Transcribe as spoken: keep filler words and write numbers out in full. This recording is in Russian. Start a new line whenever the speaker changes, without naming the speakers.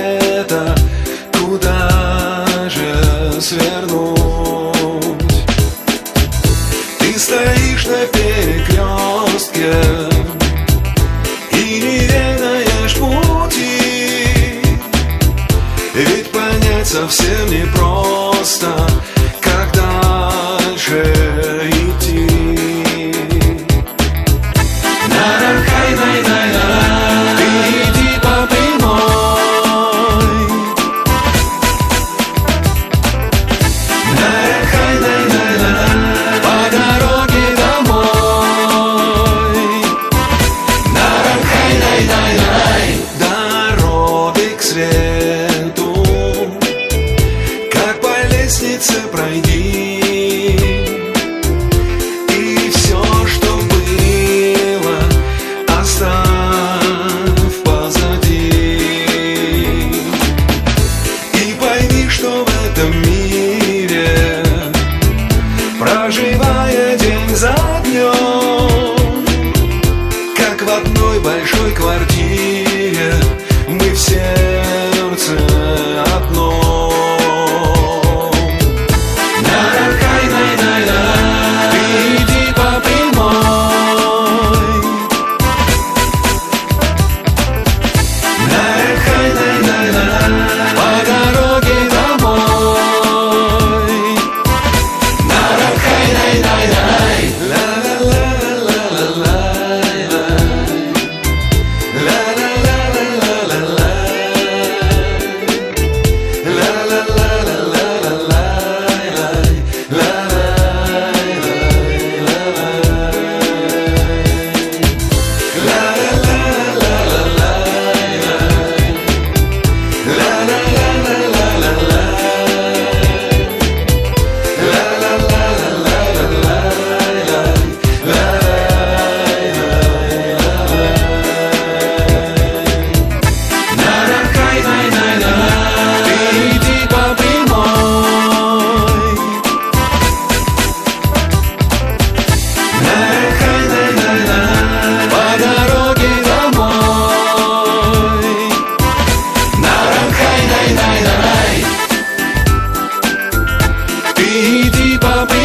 света, куда же свернуть? Ты стоишь на перекрестке и не ведаешь пути, ведь понять совсем непросто, как дальше идти. Ты иди по прямой, по дороге домой, дороги к свету, как по лестнице пройди. Проживая день за днем, как в одной большой квартире, мы в сердце одном. Ты иди по прямой, по дороге домой. Иди по